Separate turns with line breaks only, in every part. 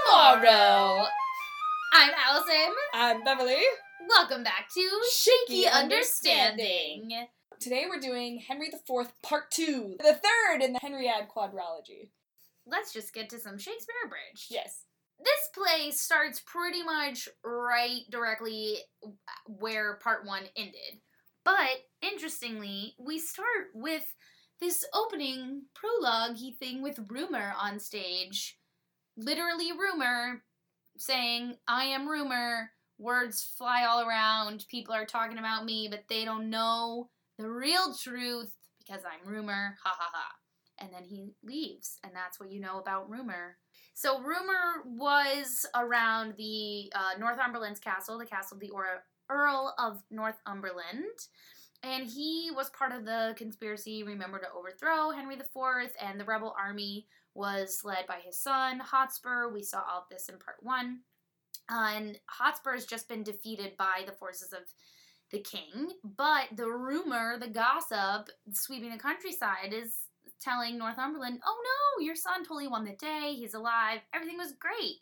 tomorrow.
I'm Allison.
I'm Beverly.
Welcome back to Shaky Understanding.
Today we're doing Henry IV Part 2, the third in the Henriade quadrilogy.
Let's just get to some Shakespeare Abridged.
Yes.
This play starts pretty much right directly where Part 1 ended. But, interestingly, we start with this opening prologue-y thing with Rumour on stage. Literally Rumour saying, I am Rumour, words fly all around, people are talking about me, but they don't know the real truth because I'm Rumour, ha ha ha. And then he leaves, and that's what you know about Rumour. So Rumour was around the Northumberland's castle, the castle of the Earl of Northumberland, and he was part of the conspiracy, remember, to overthrow Henry IV, and the rebel army was led by his son, Hotspur. We saw all of this in Part 1. And Hotspur has just been defeated by the forces of the king, but the rumor, the gossip sweeping the countryside is telling Northumberland, oh no, your son totally won the day, he's alive, everything was great.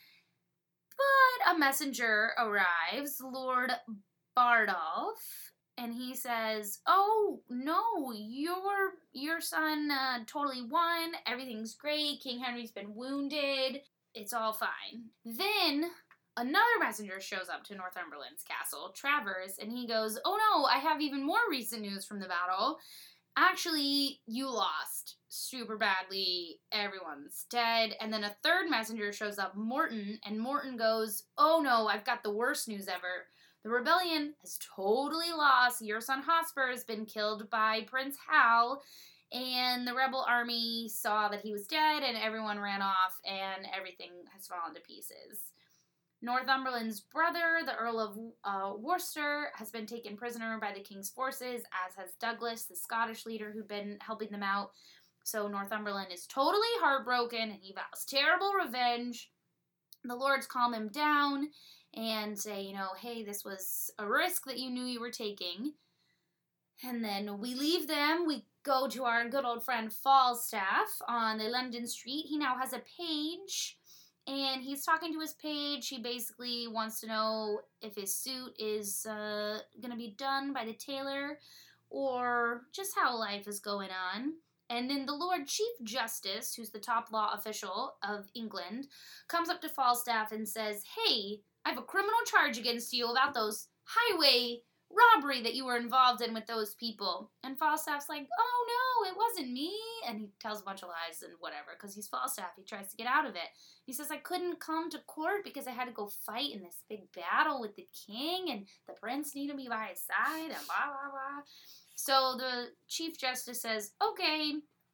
But a messenger arrives, Lord Bardolph, and he says, oh no, your son totally won, everything's great, King Henry's been wounded, it's all fine. Then another messenger shows up to Northumberland's castle, Travers, and he goes, oh no, I have even more recent news from the battle. Actually, you lost super badly, everyone's dead. And then a third messenger shows up, Morton, and Morton goes, oh no, I've got the worst news ever. The rebellion has totally lost. Your son Hotspur has been killed by Prince Hal, and the rebel army saw that he was dead, and everyone ran off, and everything has fallen to pieces. Northumberland's brother, the Earl of Worcester, has been taken prisoner by the king's forces, as has Douglas, the Scottish leader who'd been helping them out. So Northumberland is totally heartbroken, and he vows terrible revenge. The lords calm him down and say, hey, this was a risk that you knew you were taking. And then we leave them. We go to our good old friend Falstaff on the London street. He now has a page, and he's talking to his page. He basically wants to know if his suit is going to be done by the tailor or just how life is going on. And then the Lord Chief Justice, who's the top law official of England, comes up to Falstaff and says, hey, I have a criminal charge against you about those highway robbery that you were involved in with those people. And Falstaff's like, oh no, it wasn't me. And he tells a bunch of lies and whatever, because he's Falstaff. He tries to get out of it. He says, I couldn't come to court because I had to go fight in this big battle with the king, and the prince needed me by his side, and blah, blah, blah. So the Chief Justice says, okay,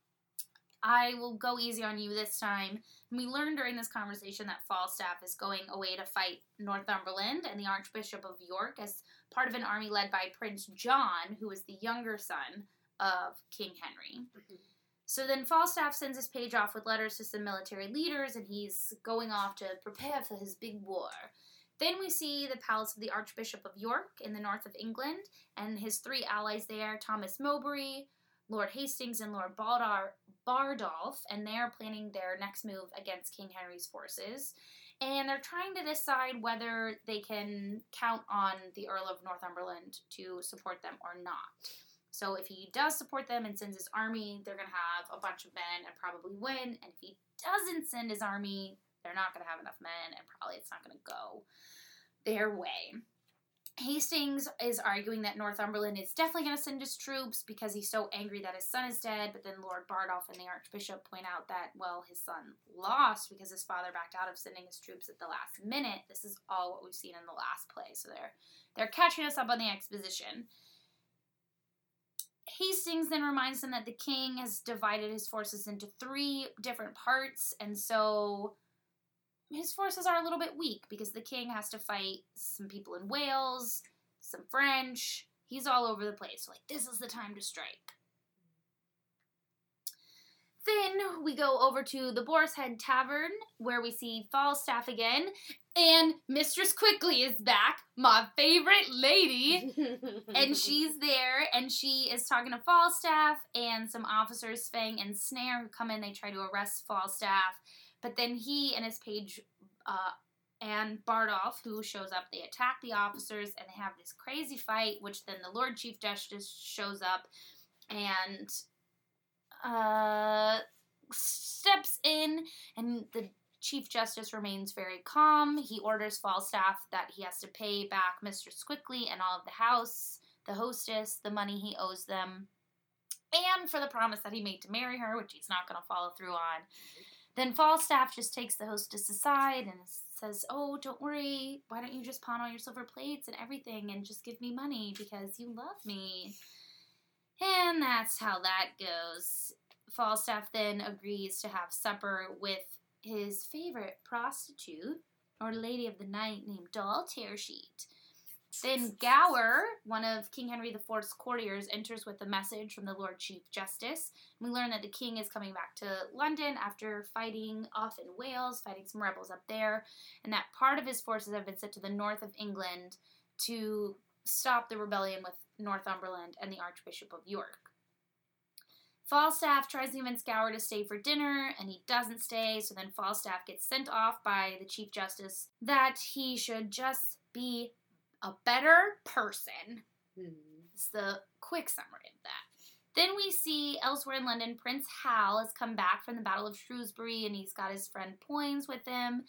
I will go easy on you this time. And we learn during this conversation that Falstaff is going away to fight Northumberland and the Archbishop of York as part of an army led by Prince John, who is the younger son of King Henry. Mm-hmm. So then Falstaff sends his page off with letters to some military leaders, and he's going off to prepare for his big war. Then we see the palace of the Archbishop of York in the north of England, and his three allies there, Thomas Mowbray, Lord Hastings, and Lord Bardolph, and they're planning their next move against King Henry's forces. And they're trying to decide whether they can count on the Earl of Northumberland to support them or not. So if he does support them and sends his army, they're going to have a bunch of men and probably win. And if he doesn't send his army, they're not going to have enough men, and probably it's not going to go their way. Hastings is arguing that Northumberland is definitely going to send his troops because he's so angry that his son is dead, but then Lord Bardolph and the Archbishop point out that, well, his son lost because his father backed out of sending his troops at the last minute. This is all what we've seen in the last play, so they're catching us up on the exposition. Hastings then reminds them that the king has divided his forces into 3 different parts, and so his forces are a little bit weak because the king has to fight some people in Wales, some French. He's all over the place. So, this is the time to strike. Then we go over to the Boar's Head Tavern, where we see Falstaff again, and Mistress Quickly is back, my favorite lady, and she's there, and she is talking to Falstaff, and some officers, Fang and Snare, who come in, they try to arrest Falstaff, but then he and his page and Bardolph, who shows up. They attack the officers, and they have this crazy fight, which then the Lord Chief Justice shows up and steps in, and the Chief Justice remains very calm. He orders Falstaff that he has to pay back Mistress Quickly and all of the hostess, the money he owes them, and for the promise that he made to marry her, which he's not going to follow through on. Then Falstaff just takes the hostess aside and says, "Oh, don't worry. Why don't you just pawn all your silver plates and everything and just give me money because you love me?" And that's how that goes. Falstaff then agrees to have supper with his favorite prostitute, or lady of the night, named Doll Tearsheet. Then Gower, one of King Henry IV's courtiers, enters with a message from the Lord Chief Justice. We learn that the king is coming back to London after fighting off in Wales, fighting some rebels up there, and that part of his forces have been sent to the north of England to stop the rebellion with Northumberland and the Archbishop of York. Falstaff tries to convince Gower to stay for dinner, and he doesn't stay, so then Falstaff gets sent off by the Chief Justice that he should just be a better person. It's the quick summary of that. Then we see elsewhere in London, Prince Hal has come back from the Battle of Shrewsbury, and he's got his friend Poins with him,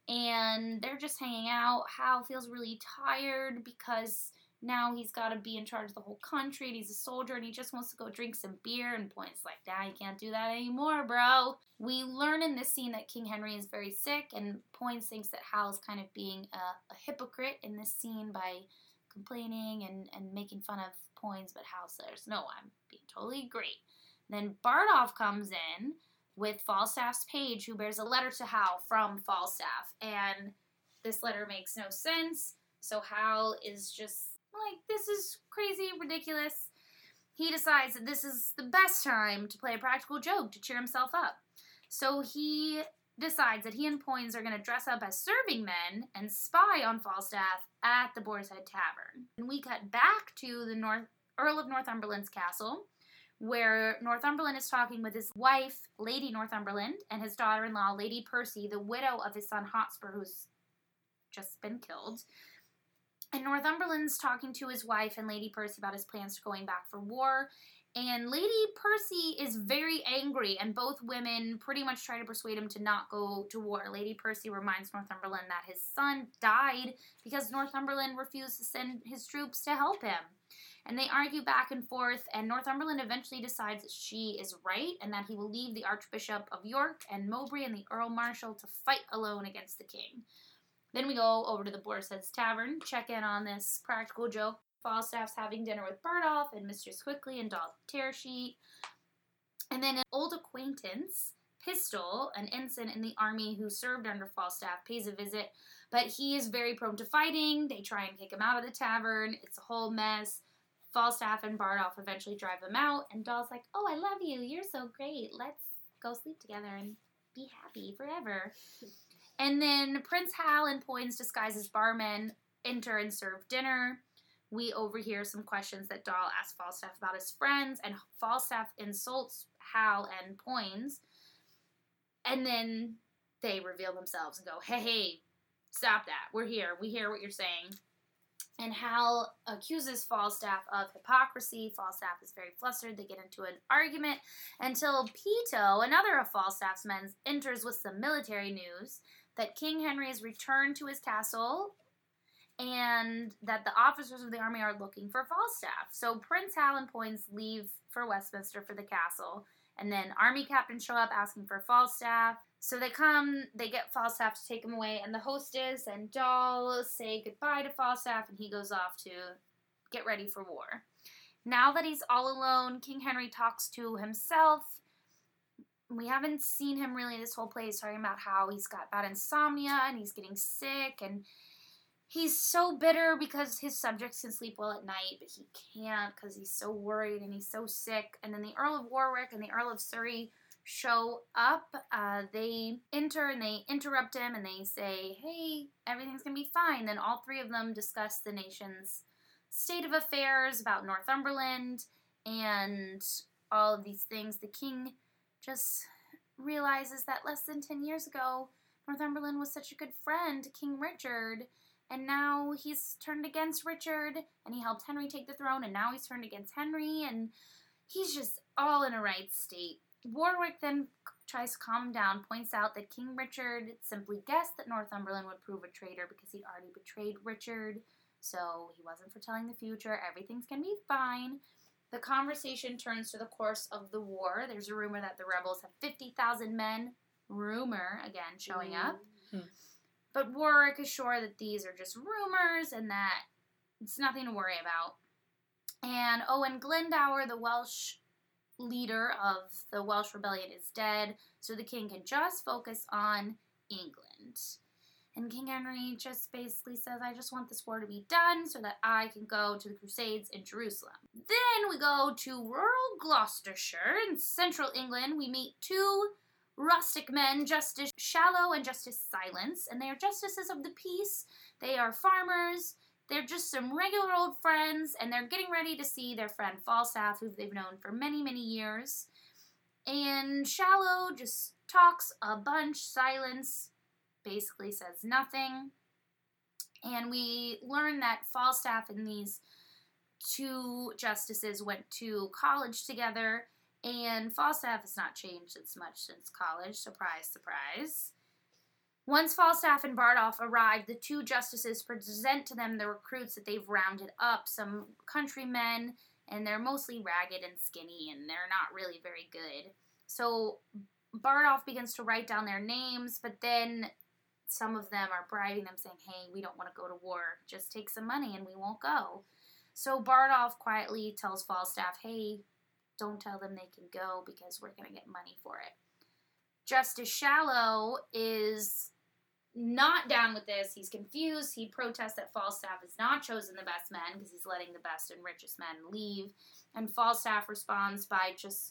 and they're just hanging out. Hal feels really tired because now he's got to be in charge of the whole country, and he's a soldier, and he just wants to go drink some beer, and Point's like, "Nah, you can't do that anymore, bro." We learn in this scene that King Henry is very sick, and Points thinks that Hal is kind of being a hypocrite in this scene by complaining and making fun of Points, but Hal says, "No, I'm being totally great." Then Bardolph comes in with Falstaff's page, who bears a letter to Hal from Falstaff, and this letter makes no sense, so Hal is just like, this is crazy, ridiculous. He decides that this is the best time to play a practical joke to cheer himself up. So he decides that he and Poins are going to dress up as serving men and spy on Falstaff at the Boar's Head Tavern. And we cut back to the Earl of Northumberland's castle, where Northumberland is talking with his wife, Lady Northumberland, and his daughter-in-law, Lady Percy, the widow of his son Hotspur, who's just been killed. And Northumberland's talking to his wife and Lady Percy about his plans for going back for war. And Lady Percy is very angry, and both women pretty much try to persuade him to not go to war. Lady Percy reminds Northumberland that his son died because Northumberland refused to send his troops to help him. And they argue back and forth, and Northumberland eventually decides that she is right and that he will leave the Archbishop of York and Mowbray and the Earl Marshal to fight alone against the king. Then we go over to the Boar's Head Tavern, check in on this practical joke. Falstaff's having dinner with Bardolph and Mistress Quickly and Doll Tearsheet. And then an old acquaintance, Pistol, an ensign in the army who served under Falstaff, pays a visit, but he is very prone to fighting. They try and kick him out of the tavern. It's a whole mess. Falstaff and Bardolph eventually drive them out, and Doll's like, "Oh, I love you. You're so great. Let's go sleep together and be happy forever." And then Prince Hal and Poins, disguised as barmen, enter and serve dinner. We overhear some questions that Doll asks Falstaff about his friends, and Falstaff insults Hal and Poins. And then they reveal themselves and go, hey, stop that. We're here. We hear what you're saying. And Hal accuses Falstaff of hypocrisy. Falstaff is very flustered. They get into an argument until Peto, another of Falstaff's men, enters with some military news that King Henry has returned to his castle and that the officers of the army are looking for Falstaff. So Prince Hal and Poins leave for Westminster for the castle, and then army captains show up asking for Falstaff. So they get Falstaff to take him away, and the hostess and Doll say goodbye to Falstaff, and he goes off to get ready for war. Now that he's all alone, King Henry talks to himself. We haven't seen him really this whole play. He's talking about how he's got bad insomnia, and he's getting sick, and he's so bitter because his subjects can sleep well at night, but he can't because he's so worried and he's so sick. And then the Earl of Warwick and the Earl of Surrey show up. They enter and they interrupt him and they say, hey, everything's going to be fine. Then all three of them discuss the nation's state of affairs, about Northumberland, and all of these things. The king just realizes that less than 10 years ago, Northumberland was such a good friend to King Richard, and now he's turned against Richard, and he helped Henry take the throne, and now he's turned against Henry, and he's just all in a right state. Warwick then tries to calm him down, points out that King Richard simply guessed that Northumberland would prove a traitor because he'd already betrayed Richard, so he wasn't foretelling the future. Everything's going to be fine. The conversation turns to the course of the war. There's a rumor that the rebels have 50,000 men. Rumor, again, showing up. But Warwick is sure that these are just rumors and that it's nothing to worry about. And Owen Glendower, the Welsh leader of the Welsh rebellion, is dead, so the king can just focus on England. And King Henry just basically says, I just want this war to be done so that I can go to the Crusades in Jerusalem. Then we go to rural Gloucestershire in central England. We meet two rustic men, Justice Shallow and Justice Silence, and they are justices of the peace. They are farmers. They're just some regular old friends, and they're getting ready to see their friend Falstaff, who they've known for many, many years. And Shallow just talks a bunch. Silence basically says nothing. And we learn that Falstaff and these two justices went to college together, and Falstaff has not changed as much since college. Surprise, surprise. Once Falstaff and Bardolph arrive, the two justices present to them the recruits that they've rounded up, some countrymen, and they're mostly ragged and skinny, and they're not really very good. So Bardolph begins to write down their names, but then some of them are bribing them, saying, hey, we don't want to go to war. Just take some money and we won't go. So Bardolph quietly tells Falstaff, hey, don't tell them they can go because we're going to get money for it. Justice Shallow is not down with this. He's confused. He protests that Falstaff has not chosen the best men because he's letting the best and richest men leave. And Falstaff responds by just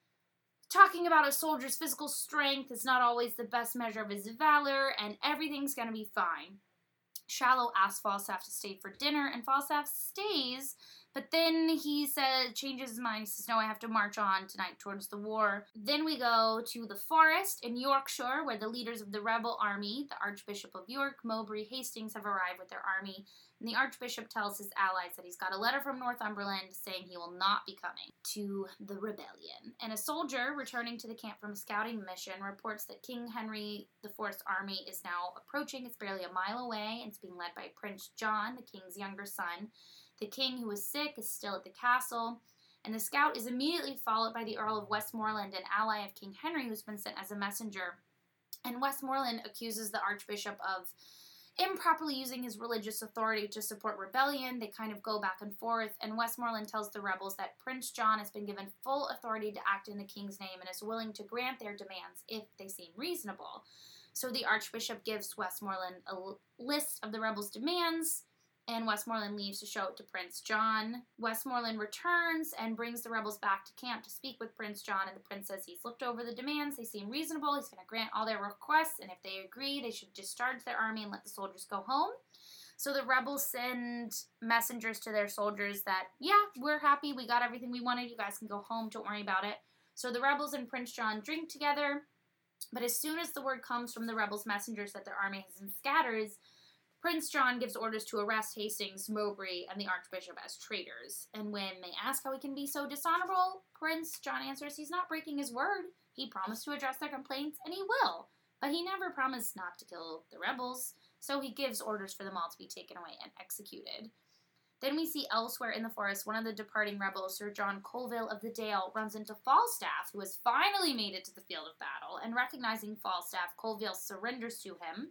talking about a soldier's physical strength is not always the best measure of his valor, and everything's going to be fine. Shallow asks Falstaff to stay for dinner, and Falstaff stays, but then he changes his mind. He says, no, I have to march on tonight towards the war. Then we go to the forest in Yorkshire, where the leaders of the rebel army, the Archbishop of York, Mowbray, Hastings, have arrived with their army. And the Archbishop tells his allies that he's got a letter from Northumberland saying he will not be coming to the rebellion. And a soldier returning to the camp from a scouting mission reports that King Henry IV's army is now approaching. It's barely a mile away, and it's being led by Prince John, the king's younger son. The king, who is sick, is still at the castle, and the scout is immediately followed by the Earl of Westmoreland, an ally of King Henry, who's been sent as a messenger. And Westmoreland accuses the Archbishop of improperly using his religious authority to support rebellion. They kind of go back and forth, and Westmoreland tells the rebels that Prince John has been given full authority to act in the king's name and is willing to grant their demands if they seem reasonable. So the Archbishop gives Westmoreland a list of the rebels' demands, and Westmoreland leaves to show it to Prince John. Westmoreland returns and brings the rebels back to camp to speak with Prince John, and the prince says he's looked over the demands, they seem reasonable, he's going to grant all their requests, and if they agree, they should discharge their army and let the soldiers go home. So the rebels send messengers to their soldiers that, yeah, we're happy, we got everything we wanted, you guys can go home, don't worry about it. So the rebels and Prince John drink together, but as soon as the word comes from the rebels' messengers that their army has been scattered, Prince John gives orders to arrest Hastings, Mowbray, and the Archbishop as traitors. And when they ask how he can be so dishonorable, Prince John answers he's not breaking his word. He promised to address their complaints, and he will. But he never promised not to kill the rebels, so he gives orders for them all to be taken away and executed. Then we see elsewhere in the forest, one of the departing rebels, Sir John Colville of the Dale, runs into Falstaff, who has finally made it to the field of battle, and recognizing Falstaff, Colville surrenders to him.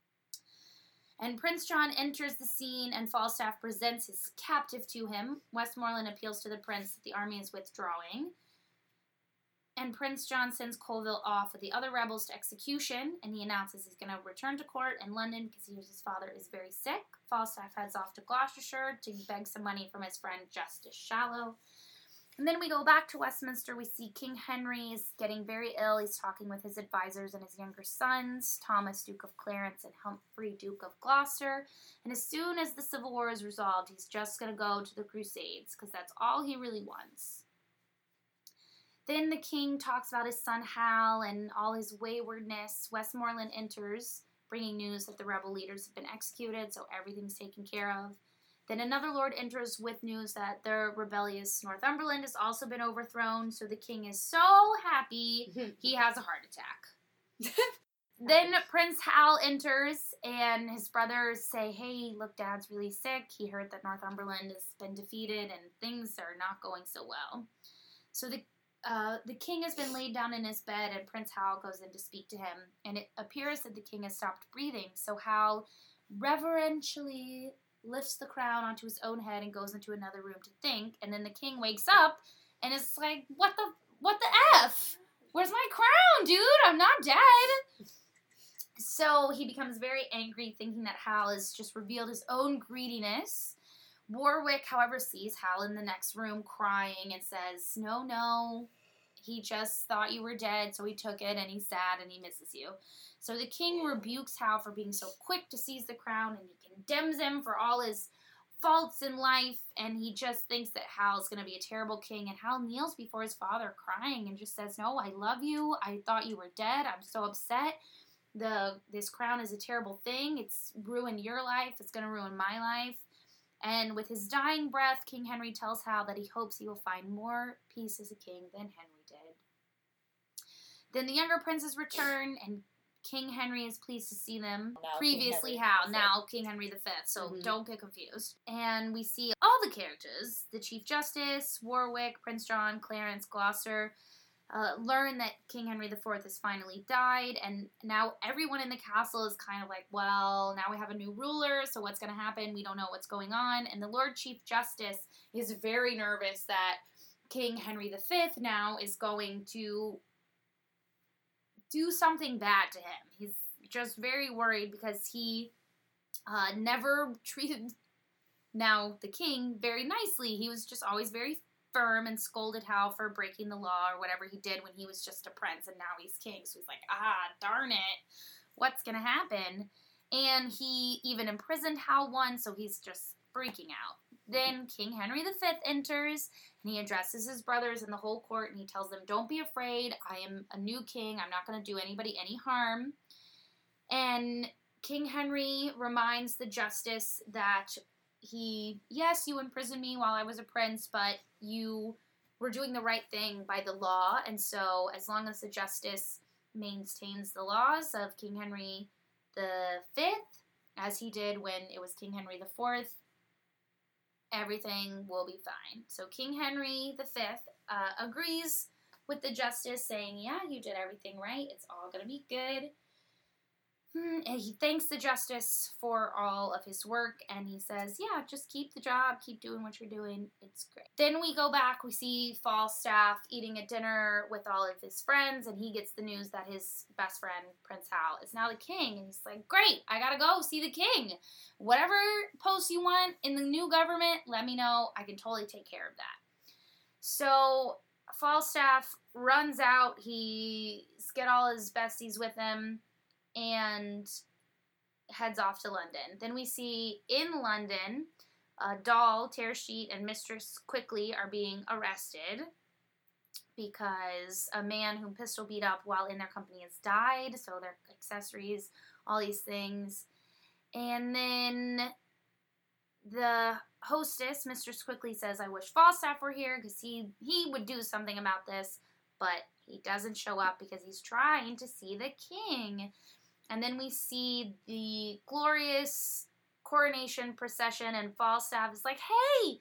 And Prince John enters the scene, and Falstaff presents his captive to him. Westmoreland appeals to the prince that the army is withdrawing. And Prince John sends Colville off with the other rebels to execution, and he announces he's going to return to court in London because he hears his father is very sick. Falstaff heads off to Gloucestershire to beg some money from his friend Justice Shallow. And then we go back to Westminster. We see King Henry is getting very ill. He's talking with his advisors and his younger sons, Thomas, Duke of Clarence, and Humphrey, Duke of Gloucester. And as soon as the Civil War is resolved, he's just going to go to the Crusades, because that's all he really wants. Then the king talks about his son Hal and all his waywardness. Westmoreland enters, bringing news that the rebel leaders have been executed, so everything's taken care of. Then another lord enters with news that the rebellious Northumberland has also been overthrown, so the king is so happy he has a heart attack. Then Prince Hal enters, and his brothers say, hey, look, Dad's really sick. He heard that Northumberland has been defeated, and things are not going so well. So the king has been laid down in his bed, and Prince Hal goes in to speak to him, and it appears that the king has stopped breathing, so Hal reverentially lifts the crown onto his own head and goes into another room to think, and then the king wakes up, and is like, what the F? Where's my crown, dude? I'm not dead. So he becomes very angry, thinking that Hal has just revealed his own greediness. Warwick, however, sees Hal in the next room crying and says, no, he just thought you were dead, so he took it, and he's sad, and he misses you. So the king rebukes Hal for being so quick to seize the crown, and he condemns him for all his faults in life, and he just thinks that Hal's going to be a terrible king, and Hal kneels before his father crying and just says, no, I love you, I thought you were dead, I'm so upset. This crown is a terrible thing, it's ruined your life, it's going to ruin my life. And with his dying breath, King Henry tells Hal that he hopes he will find more peace as a king than Henry did. Then the younger princes return, and King Henry is pleased to see them.
Now
Previously
King Henry
Hal,
V.
now King Henry V, so
Mhm.
don't get confused. And we see all the characters, the Chief Justice, Warwick, Prince John, Clarence, Gloucester, learn that King Henry IV has finally died, and now everyone in the castle is kind of like, well, now we have a new ruler, so what's going to happen? We don't know what's going on. And the Lord Chief Justice is very nervous that King Henry V now is going to do something bad to him. He's just very worried because he never treated now the king very nicely. He was just always very firm and scolded Hal for breaking the law or whatever he did when he was just a prince, and now he's king. So he's like, darn it, what's gonna happen? And he even imprisoned Hal once, so he's just freaking out. Then King Henry V enters, and he addresses his brothers and the whole court, and he tells them, don't be afraid, I am a new king, I'm not going to do anybody any harm. And King Henry reminds the justice that yes, you imprisoned me while I was a prince, but you were doing the right thing by the law, and so as long as the justice maintains the laws of King Henry V, as he did when it was King Henry IV, everything will be fine. So King Henry V agrees with the justice, saying, yeah, you did everything right, it's all going to be good. And he thanks the justice for all of his work, and he says, yeah, just keep the job, keep doing what you're doing, it's great. Then we go back, we see Falstaff eating a dinner with all of his friends, and he gets the news that his best friend, Prince Hal, is now the king, and he's like, great, I gotta go see the king. Whatever post you want in the new government, let me know, I can totally take care of that. So Falstaff runs out, he's got all his besties with him, and heads off to London. Then we see in London, Doll, Tearsheet, and Mistress Quickly are being arrested because a man whom Pistol beat up while in their company has died, so their accessories, all these things. And then the hostess, Mistress Quickly, says, I wish Falstaff were here because he would do something about this, but he doesn't show up because he's trying to see the king. And then we see the glorious coronation procession, and Falstaff is like, hey,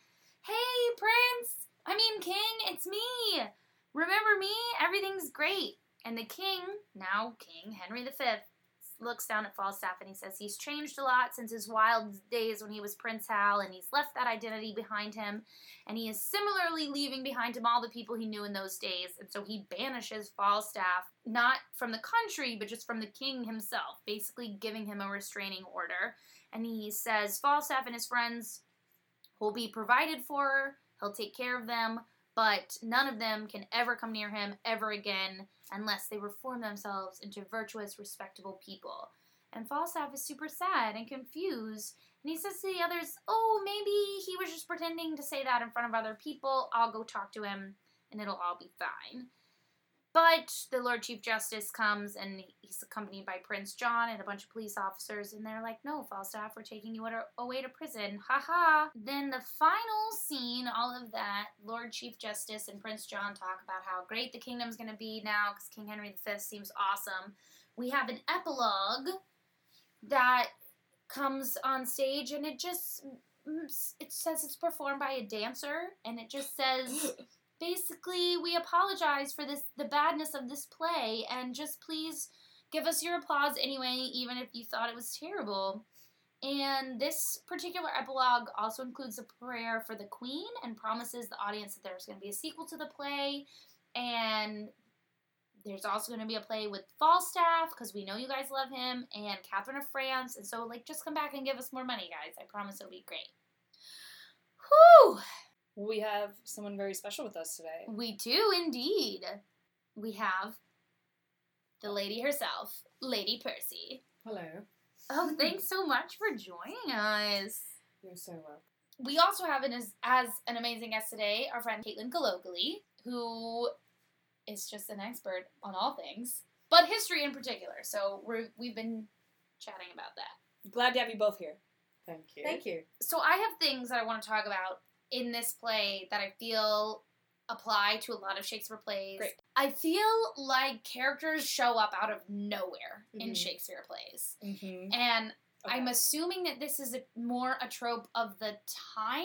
king, it's me. Remember me? Everything's great. And the king, now King Henry V, looks down at Falstaff and he says he's changed a lot since his wild days when he was Prince Hal, and he's left that identity behind him, and he is similarly leaving behind him all the people he knew in those days, and so he banishes Falstaff, not from the country, but just from the king himself, basically giving him a restraining order. And he says Falstaff and his friends will be provided for, he'll take care of them, but none of them can ever come near him ever again unless they reform themselves into virtuous, respectable people. And Falstaff is super sad and confused, and he says to the others, oh, maybe he was just pretending to say that in front of other people, I'll go talk to him, and it'll all be fine. But the Lord Chief Justice comes, and he's accompanied by Prince John and a bunch of police officers, and they're like, no, Falstaff, we're taking you away to prison. Ha-ha. Then the final scene, all of that, Lord Chief Justice and Prince John talk about how great the kingdom's going to be now because King Henry V seems awesome. We have an epilogue that comes on stage, and it says it's performed by a dancer, and it just says... Basically, we apologize for the badness of this play, and just please give us your applause anyway, even if you thought it was terrible. And this particular epilogue also includes a prayer for the Queen and promises the audience that there's going to be a sequel to the play, and there's also going to be a play with Falstaff, because we know you guys love him, and Catherine of France, and so, just come back and give us more money, guys. I promise it'll be great. Whew!
We have someone very special with us today.
We do indeed. We have the lady herself, Lady Percy.
Hello.
Oh, thanks so much for joining us.
You're so welcome.
We also have as an amazing guest today, our friend Caitlin Galogly, who is just an expert on all things, but history in particular. So we've been chatting about that.
Glad to have you both here.
Thank you. Thank you.
So I have things that I want to talk about in this play that I feel apply to a lot of Shakespeare plays.
Great.
I feel like characters show up out of nowhere in Shakespeare plays.
Mm-hmm.
And I'm assuming that this is more a trope of the time,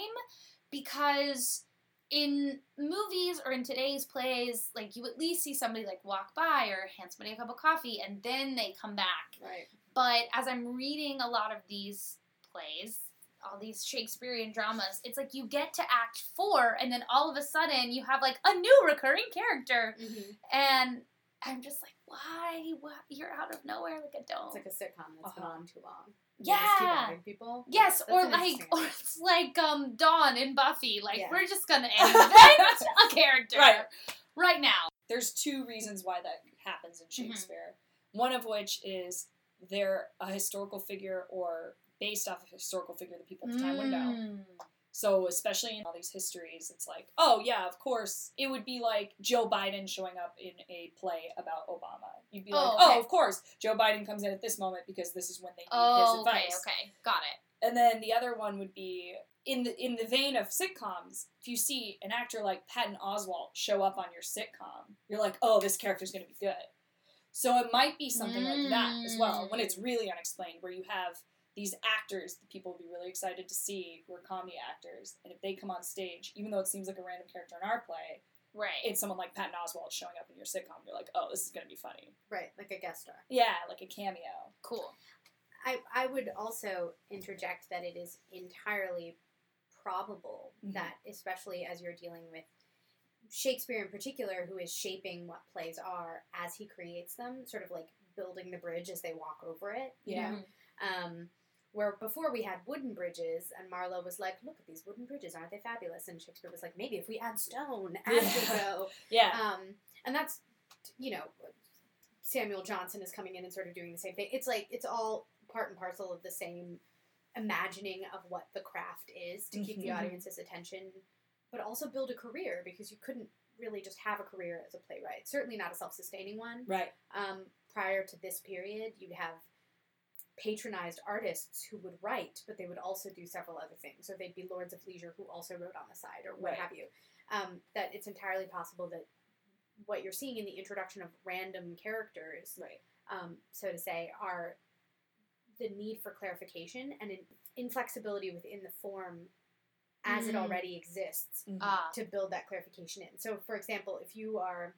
because in movies or in today's plays, you at least see somebody walk by or hand somebody a cup of coffee and then they come back.
Right.
But as I'm reading a lot of these plays, all these Shakespearean dramas, it's you get to Act 4, and then all of a sudden you have a new recurring character, and I'm just why? What? You're out of nowhere. I don't.
It's like a sitcom that's been on too long.
Yeah.
Just keep adding people.
Yes,
That's
or it's Dawn in Buffy. We're just gonna invent a character right now.
There's two reasons why that happens in Shakespeare. One of which is they're a historical figure or based off of a historical figure that people at the time would know. So especially in all these histories, it's oh yeah, of course, it would be Joe Biden showing up in a play about Obama. You'd be of course, Joe Biden comes in at this moment because this is when they need his advice.
Okay, got it.
And then the other one would be, in the vein of sitcoms, if you see an actor like Patton Oswalt show up on your sitcom, you're oh, this character's going to be good. So it might be something like that as well, when it's really unexplained, where you have these actors that people will be really excited to see who are comedy actors, and if they come on stage, even though it seems like a random character in our play, it's someone like Patton Oswalt showing up in your sitcom, you're oh, this is going to be funny.
Right, like a guest star.
Yeah, like a cameo.
Cool.
I would also interject that it is entirely probable that, especially as you're dealing with Shakespeare in particular, who is shaping what plays are as he creates them, sort of building the bridge as they walk over it. You know? Where before we had wooden bridges, and Marlowe was look at these wooden bridges, aren't they fabulous? And Shakespeare was maybe if we add stone as we go. And that's, Samuel Johnson is coming in and sort of doing the same thing. It's it's all part and parcel of the same imagining of what the craft is to keep the audience's attention, but also build a career, because you couldn't really just have a career as a playwright. Certainly not a self-sustaining one.
Right.
Prior to this period, you'd have patronized artists who would write, but they would also do several other things. So they'd be lords of leisure who also wrote on the side, or what have you. That it's entirely possible that what you're seeing in the introduction of random characters, so to say, are the need for clarification and an inflexibility within the form as it already exists to build that clarification in. So, for example, if you are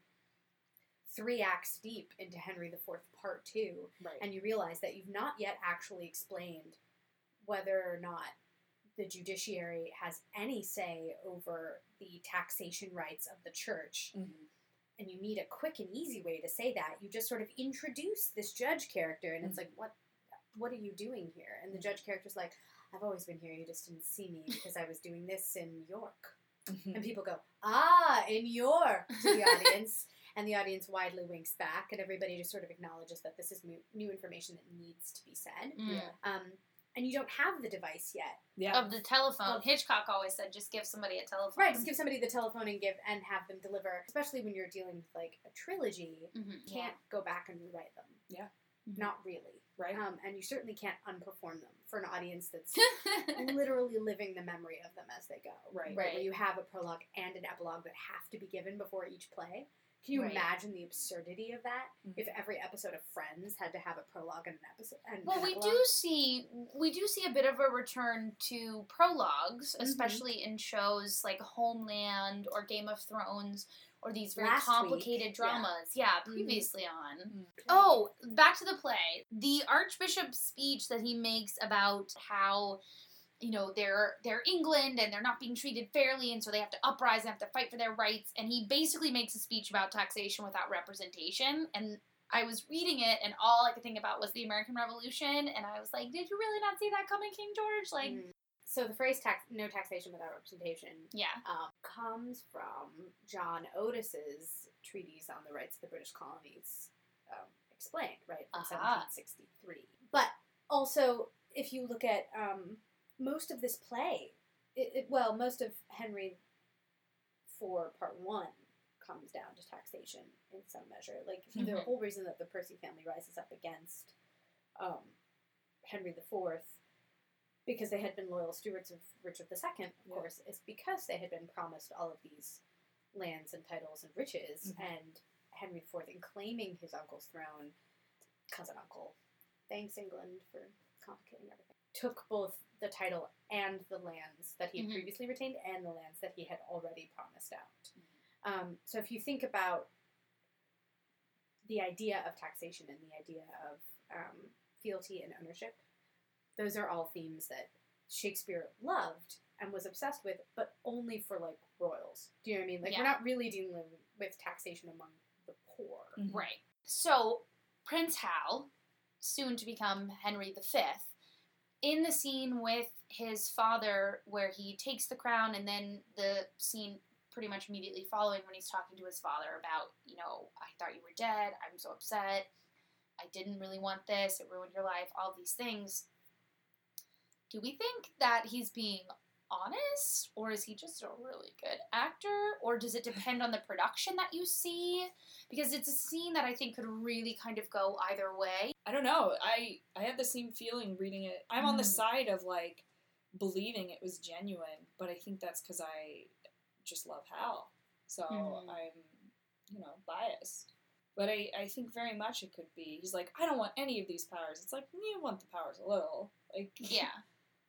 3 acts deep into Henry IV Part 2, and you realize that you've not yet actually explained whether or not the judiciary has any say over the taxation rights of the church, and you need a quick and easy way to say that, you just sort of introduce this judge character, and it's what are you doing here? And the judge character's I've always been here, you just didn't see me because I was doing this in York. And people go, in York, to the audience. And the audience widely winks back, and everybody just sort of acknowledges that this is new information that needs to be said. and you don't have the device yet.
Yeah.
Of the telephone. Hitchcock always said, just give somebody a telephone.
Right, just give somebody the telephone and have them deliver. Especially when you're dealing with like a trilogy,
Mm-hmm.
you can't go back and rewrite them.
Yeah.
Mhm.
Not really.
Right.
And you certainly can't unperform them for an audience that's literally living the memory of them as they go.
Right.
Where you have a prologue and an epilogue that have to be given before each play. Can you
Right.
imagine the absurdity of that?
Mhm.
If every episode of Friends had to have a prologue and an episode and
Well,
an
we
epilogue?
do see a bit of a return to prologues,
Mm-hmm.
especially in shows like Homeland or Game of Thrones or these very
Last
complicated
week,
dramas. Yeah, previously on.
Mhm.
Oh, back to the play. The Archbishop's speech that he makes about how, you know, they're England and they're not being treated fairly, and so they have to uprise and have to fight for their rights. And he basically makes a speech about taxation without representation. And I was reading it, and all I could think about was the American Revolution. And I was like, did you really not see that coming, King George? Like,
Mhm. So the phrase no taxation without representation
yeah.
comes from John Otis's treatise on the rights of the British colonies, explained, right, from
Aha.
1763. But also, if you look at most of this play, most of Henry IV Part 1 comes down to taxation in some measure. Like, the
Mhm.
whole reason that the Percy family rises up against Henry IV, because they had been loyal stewards of Richard II, of course, is because they had been promised all of these lands and titles and riches, and Henry IV, in claiming his uncle's throne, cousin uncle, thanks England for complicating everything, took both the title and the lands that he had previously retained and the lands that he had already promised out. So if you think about the idea of taxation and the idea of fealty and ownership, those are all themes that Shakespeare loved and was obsessed with, but only for, like, royals. Do you know what I mean? Like,
Yeah.
we're not really dealing with taxation among the poor.
Mhm.
Right. So, Prince Hal, soon to become Henry V, in the scene with his father where he takes the crown, and then the scene pretty much immediately following when he's talking to his father about, you know, I thought you were dead, I'm so upset, I didn't really want this, it ruined your life, all these things. Do we think that he's being honest, or is he just a really good actor, or does it depend on the production that you see? Because it's a scene that I think could really kind of go either way.
I don't know. I had the same feeling reading it. I'm on the side of, like, believing it was genuine, but I think that's because I just love Hal. So I'm, you know, biased. But I think very much it could be. He's like, I don't want any of these powers. It's like, you want the powers a little. Like,
Yeah.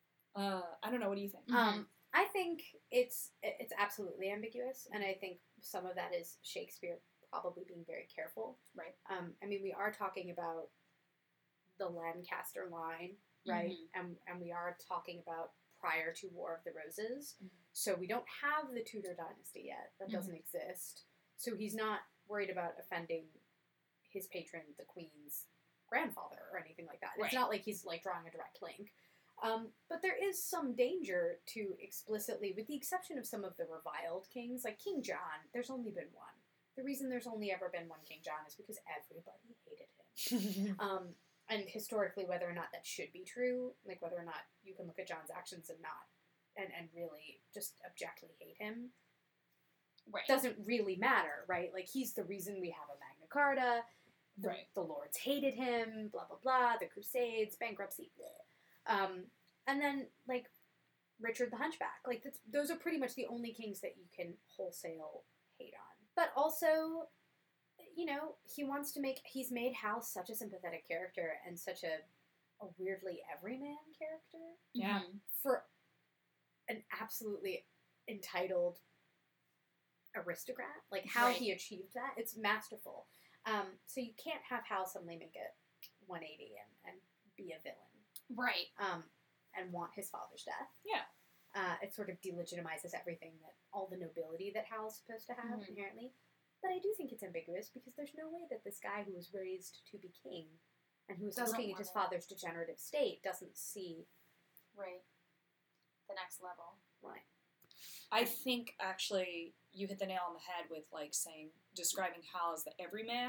I don't know. What do you think?
I think it's absolutely ambiguous, and I think some of that is Shakespeare probably being very careful.
Right.
I mean, we are talking about the Lancaster line, right? And we are talking about prior to War of the Roses. So we don't have the Tudor dynasty yet. That doesn't exist. So he's not worried about offending his patron, the Queen's grandfather, or anything like that.
Right.
It's not like he's, like, drawing a direct link. But there is some danger to explicitly, with the exception of some of the reviled kings, like King John, there's only been one. The reason there's only ever been one King John is because everybody hated him. And historically, whether or not that should be true, like whether or not you can look at John's actions and not, and really just objectively hate him,
Right.
doesn't really matter, right? Like, he's the reason we have a Magna Carta, the Lords hated him, blah, blah, blah, the Crusades, bankruptcy, bleh. And then, like, Richard the Hunchback. Like, those are pretty much the only kings that you can wholesale hate on. But also, you know, he's made Hal such a sympathetic character and such a weirdly everyman character.
Yeah.
For an absolutely entitled aristocrat. Like, how he achieved that, it's masterful. So you can't have Hal suddenly make a 180 and be a villain.
Right.
And want his father's death.
Yeah.
It sort of delegitimizes everything that, all the nobility that Hal's supposed to have inherently. But I do think it's ambiguous, because there's no way that this guy who was raised to be king and who was looking at his father's degenerative state doesn't see
Right. The next level.
Right.
I think, actually, you hit the nail on the head with, like, describing Hal as the everyman,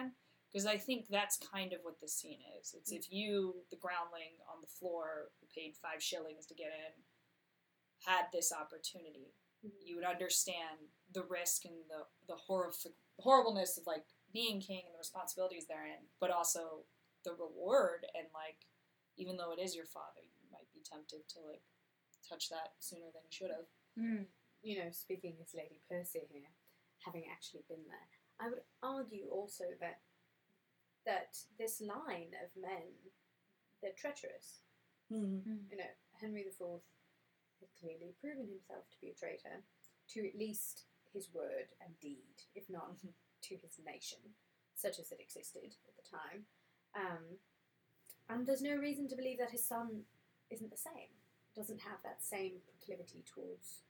Because I think that's kind of what this scene is. It's if you, the groundling on the floor, who paid 5 shillings to get in, had this opportunity, you would understand the risk and the horribleness of, like, being king and the responsibilities therein, but also the reward, and, like, even though it is your father, you might be tempted to, like, touch that sooner than you should have.
You know, speaking as Lady Percy here, having actually been there, I would argue also that this line of men, they're treacherous. You know, Henry IV had clearly proven himself to be a traitor to at least his word and deed, if not to his nation, such as it existed at the time. And there's no reason to believe that his son isn't the same. Doesn't have that same proclivity towards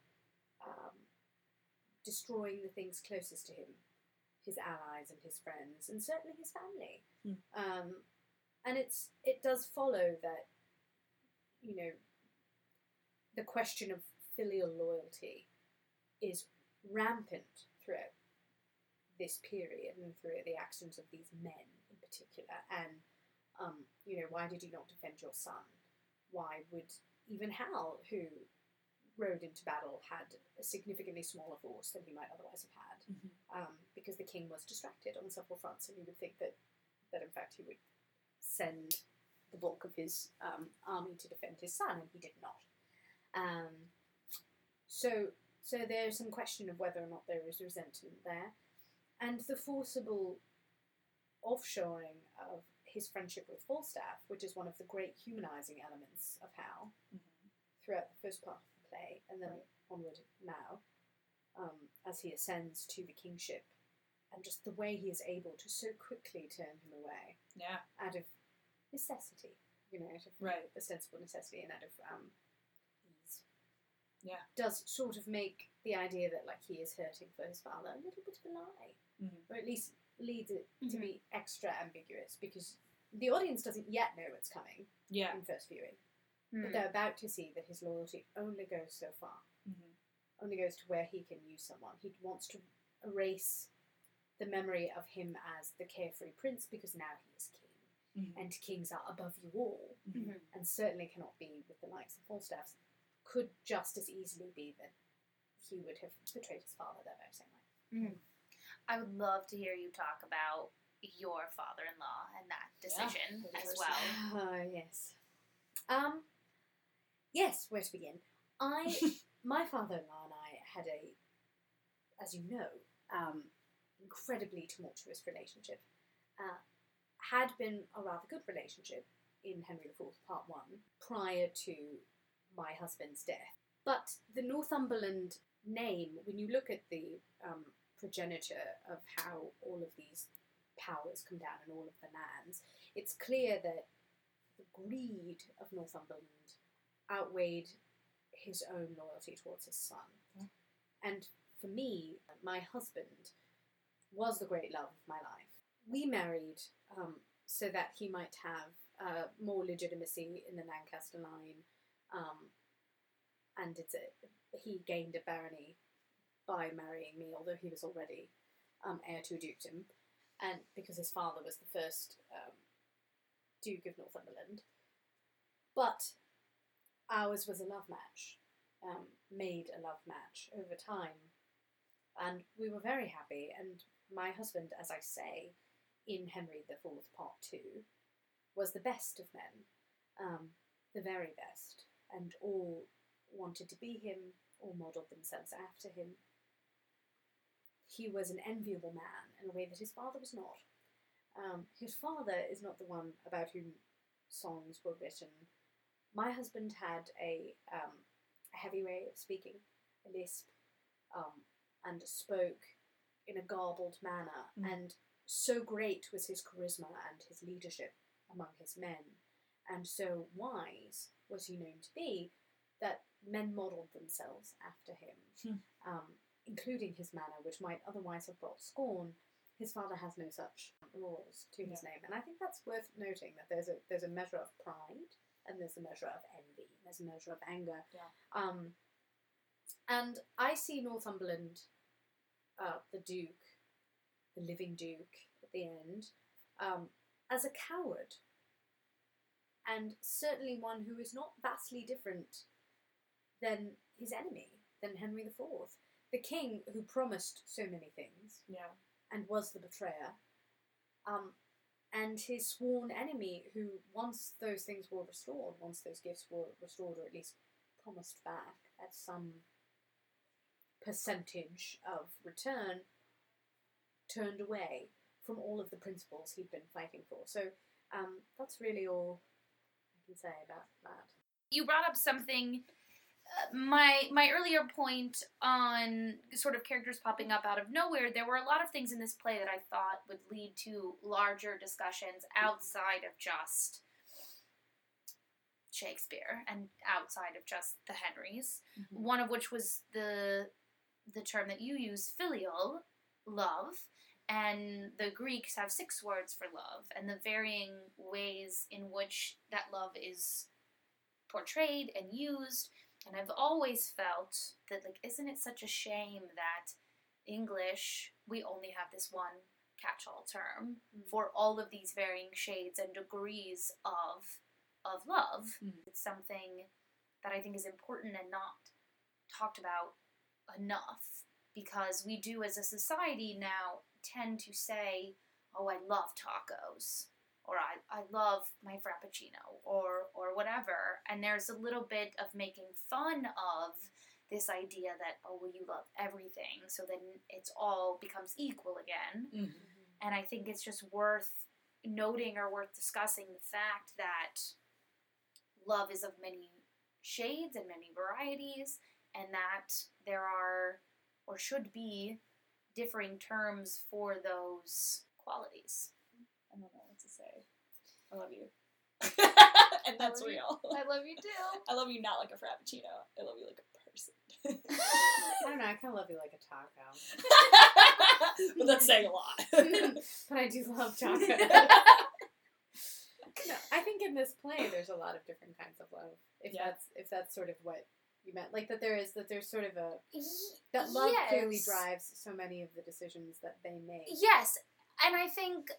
destroying the things closest to him, his allies and his friends, and certainly his family. And it does follow that, you know, the question of filial loyalty is rampant throughout this period and throughout the actions of these men in particular. And, you know, why did you not defend your son? Why would even Hal, who rode into battle, had a significantly smaller force than he might otherwise have had, because the king was distracted on several fronts, and you would think that in fact he would send the bulk of his army to defend his son, and he did not. So there's some question of whether or not there is resentment there, and the forcible offshoring of his friendship with Falstaff, which is one of the great humanising elements of Hal throughout the first part of the play, and then onward now, as he ascends to the kingship, and just the way he is able to so quickly turn him away, out of necessity, you know, out of ostensible necessity and out of ease, does sort of make the idea that, like, he is hurting for his father a little bit of a lie, or at least leads it to be extra ambiguous, because the audience doesn't yet know what's coming in first viewing. But they're about to see that his loyalty only goes so far. Only goes to where he can use someone. He wants to erase the memory of him as the carefree prince, because now he is king. And kings are above you all. And certainly cannot be with the likes of Falstaff. Could just as easily be that he would have betrayed his father that very same way.
I would love to hear you talk about your father-in-law and that decision as well.
Oh, yes. Yes, where to begin? My father-in-law and I had as you know, incredibly tumultuous relationship. Had been a rather good relationship in Henry IV Part 1 prior to my husband's death. But the Northumberland name, when you look at the progenitor of how all of these powers come down and all of the lands, it's clear that the greed of Northumberland outweighed his own loyalty towards his son. And for me, my husband was the great love of my life. We married so that he might have more legitimacy in the Lancaster line, and he gained a barony by marrying me, although he was already heir to a dukedom, and because his father was the first Duke of Northumberland. But ours was a love match, made a love match over time, and we were very happy. And my husband, as I say, in Henry IV Part 2, was the best of men, the very best, and all wanted to be him, all modelled themselves after him. He was an enviable man in a way that his father was not. His father is not the one about whom songs were written. My husband had a heavy way of speaking, a lisp, and spoke in a garbled manner, and so great was his charisma and his leadership among his men, and so wise was he known to be, that men modelled themselves after him, including his manner, which might otherwise have brought scorn. His father has no such laws to his name, and I think that's worth noting, that there's a measure of pride, and there's a measure of envy, there's a measure of anger. And I see Northumberland, the Duke, the living Duke, at the end, as a coward, and certainly one who is not vastly different than his enemy, than Henry IV, the king who promised so many things and was the betrayer, and his sworn enemy who, once those things were restored, once those gifts were restored, or at least promised back at some percentage of return, turned away from all of the principles he'd been fighting for. So that's really all I can say about that.
You brought up something, my earlier point on sort of characters popping up out of nowhere. There were a lot of things in this play that I thought would lead to larger discussions outside of just Shakespeare and outside of just the Henrys. Mm-hmm. One of which was the term that you use, filial love. And the Greeks have 6 words for love, and the varying ways in which that love is portrayed and used. And I've always felt that, like, isn't it such a shame that English, we only have this one catch-all term for all of these varying shades and degrees of love. It's something that I think is important and not talked about enough, because we do as a society now tend to say, oh, I love tacos, or I love my frappuccino, or whatever, and there's a little bit of making fun of this idea that, oh, well, you love everything, so then it's all becomes equal again. Mm-hmm. And I think it's just worth noting or worth discussing the fact that love is of many shades and many varieties, and that there are, or should be, differing terms for those qualities.
I don't know what to say. I love you. And that's real.
I love you too.
I love you not like a frappuccino. I love you like a person.
I don't know, I kind of love you like a taco.
But that's saying a lot.
But I do love taco. No, I think in this play there's a lot of different kinds of love. If that's sort of what you meant. Like there's sort of that love clearly drives so many of the decisions that they make.
Yes, and I think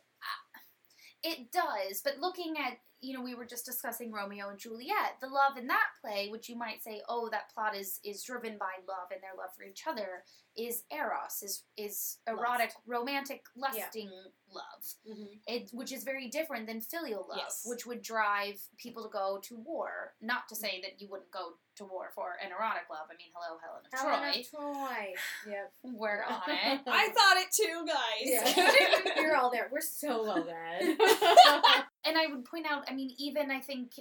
it does, but looking at, we were just discussing Romeo and Juliet, the love in that play, which you might say, oh, that plot is driven by love and their love for each other, is eros, is erotic, romantic, lusting love, which is very different than filial love, which would drive people to go to war. Not to say that you wouldn't go to war for an erotic love. I mean, hello, Helen of Troy.
Yep.
We're on it.
I thought it too, guys.
Yeah. You're all there. We're so well read.
And I would point out, I mean, even I think,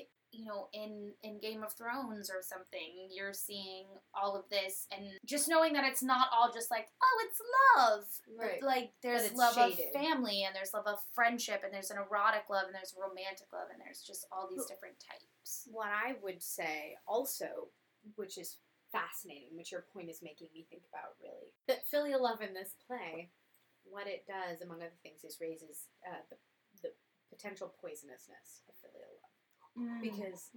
in Game of Thrones or something, you're seeing all of this, and just knowing that it's not all just like, oh, it's love.
Right.
Like, there's love shaded. Of family, and there's love of friendship, and there's an erotic love, and there's romantic love, and there's just all these different types.
What I would say also, which is fascinating, which your point is making me think about, really, that filial love in this play, what it does, among other things, is raises the potential poisonousness of filial love. Because,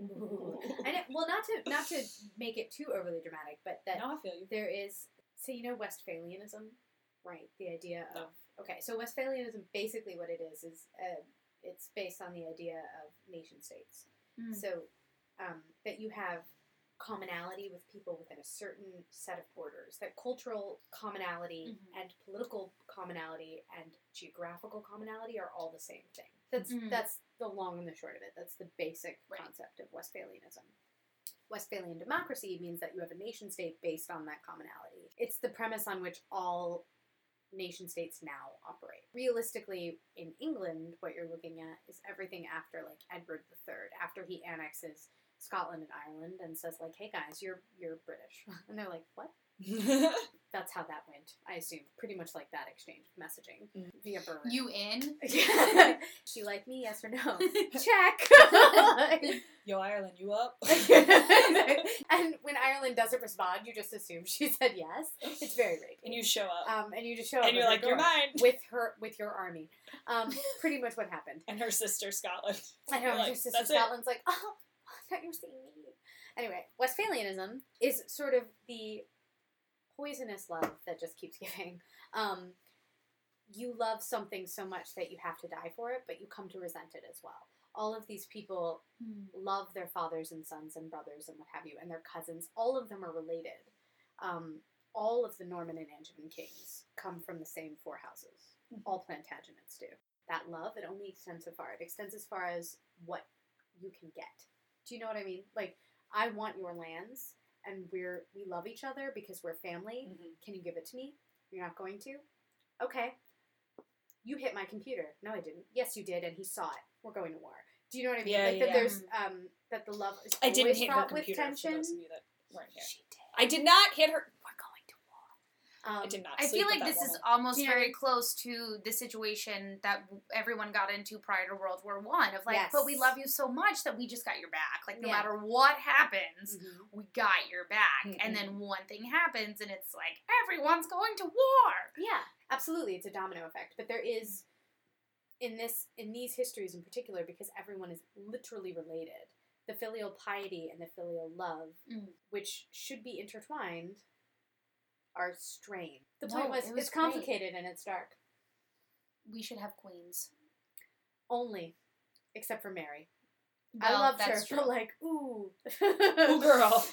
not to make it too overly dramatic, but that
no, I feel you.
There is, so Westphalianism, right? The idea of, so Westphalianism, basically what it is it's based on the idea of nation states. So, that you have commonality with people within a certain set of borders, that cultural commonality and political commonality and geographical commonality are all the same thing. That's the long and the short of it. That's the basic concept of Westphalianism. Westphalian democracy means that you have a nation state based on that commonality. It's the premise on which all nation states now operate. Realistically, in England, what you're looking at is everything after, like, Edward III, after he annexes Scotland and Ireland and says, like, hey guys, you're British. And they're like, what? That's how that went, I assume. Pretty much like that exchange of messaging via Burr.
You in?
She like me, yes or no? Check!
Yo, Ireland, you up?
And when Ireland doesn't respond, you just assume she said yes. It's very rapey.
And you show up.
And you just show up.
And you're like, you're mine.
With your army. Pretty much what happened.
And her sister, Scotland.
I know, her sister Scotland's like, oh, I thought you were seeing me. Anyway, Westphalianism is sort of the poisonous love that just keeps giving. you love something so much that you have to die for it, but you come to resent it as well. All of these people love their fathers and sons and brothers and what have you, and their cousins. All of them are related. All of the Norman and Angevin kings come from the same 4 houses. All Plantagenets do. That love, it only extends so far. It extends as far as what you can get. Do you know what I mean? Like, I want your lands, and we love each other because we're family. Can you give it to me? You're not going to? Okay. You hit my computer. No, I didn't. Yes, you did, and he saw it. We're going to war. Do you know what I mean?
Yeah,
like
yeah.
that there's that the love is
I didn't
always
hit her
fraught with
computer,
tension.
for those of you that weren't here.
She did.
I did not hit her.
We're going to war.
I did not
I
sleep
feel
with
like
that
this is
woman.
almost
Do you know
very
what I mean?
close to the situation that everyone got into prior to World War I. Of like,
Yes.
but we love you so much that we just got your back. Like, no
Yeah.
matter what happens, we got your back.
Mhm.
And then one thing happens, and it's like, everyone's going to war.
Yeah, absolutely. It's a domino effect. But there is, in these histories in particular, because everyone is literally related, the filial piety and the filial love, which should be intertwined, are strained. The
No,
point was,
it was
it's complicated and it's dark.
We should have queens.
Only. Except for Mary.
Well,
I loved
that's
her,
true.
but like, ooh.
Ooh, girl.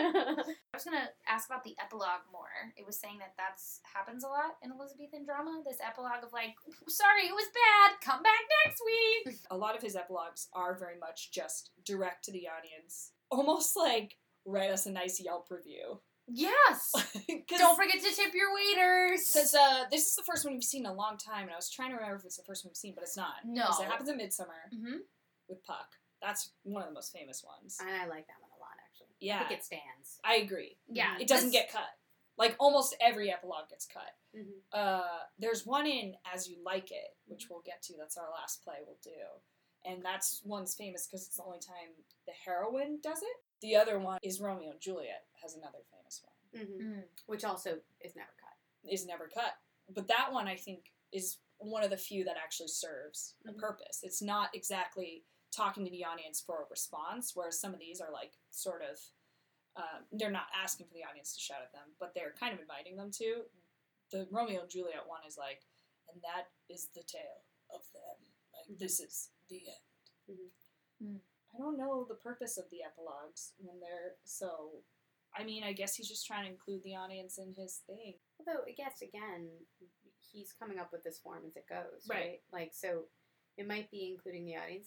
I was gonna ask about the epilogue more. It was saying that happens a lot in Elizabethan drama. This epilogue of like, sorry, it was bad. Come back next week.
A lot of his epilogues are very much just direct to the audience. Almost like, write us a nice Yelp review.
Yes. Don't forget to tip your waiters.
Because this is the first one we've seen in a long time, and I was trying to remember if it's the first one we've seen, but it's not.
No.
'Cause it happens in Midsummer
Mm-hmm.
with Puck. That's one of the most famous ones.
And I like that one a lot, actually.
Yeah.
I think it stands.
I agree.
Yeah.
It doesn't get cut. Like, almost every epilogue gets cut.
Mm-hmm.
There's one in As You Like It, which we'll get to. That's our last play we'll do. And that's one's famous because it's the only time the heroine does it. The other one is Romeo and Juliet, has another famous one.
Mm-hmm. Which also is never cut.
Is never cut. But that one, I think, is one of the few that actually serves a
Mhm.
purpose. It's not exactly talking to the audience for a response, whereas some of these are like sort of, they're not asking for the audience to shout at them, but they're kind of inviting them to. The Romeo and Juliet one is like, and that is the tale of them. Like, this is the end.
Mhm.
I don't know the purpose of the epilogues when they're so. I mean, I guess he's just trying to include the audience in his thing.
Although, I guess, again, he's coming up with this form as it goes,
Right.
right? Like, so it might be including the audience.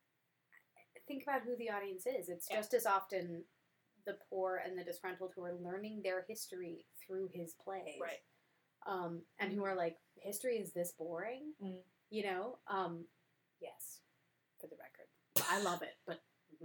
Think about who the audience is. It's
Yeah.
just as often the poor and the disgruntled who are learning their history through his plays.
Right.
And who are like, history is this boring?
Mm.
You know? Yes, for the record. I love it, but...